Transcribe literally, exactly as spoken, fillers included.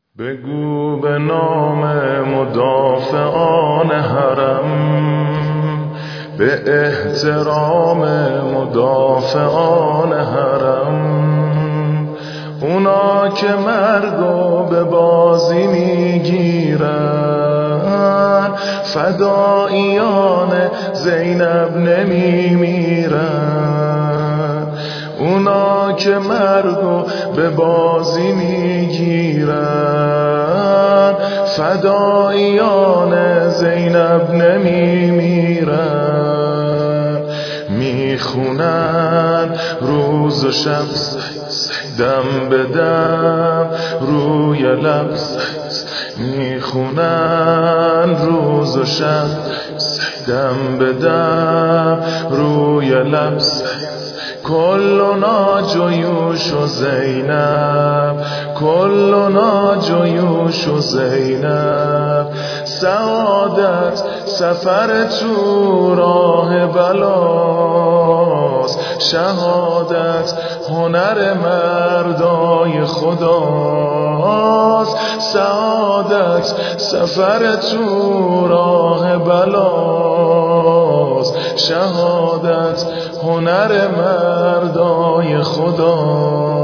بگو به نام مدافعان حرم، به احترام مدافعان حرم، اونا که مرگو به بازی میگیرن، فداییان زینب نمیمیرن. اونا که مرگو به بازی میگیرن، فداییان زینب نمیمیرن. میخونن روز و شب دم به دم روی لب، میخونن روز و شب دم به دم روی لب. کلنا جیوش و زینب، کلنا جیوش و زینب. سعادت سفر تو راه بلاست، شهادت هنر مردای خداست. سعادت سفر تو راه بلاست، شهادت هنر مردای خدا.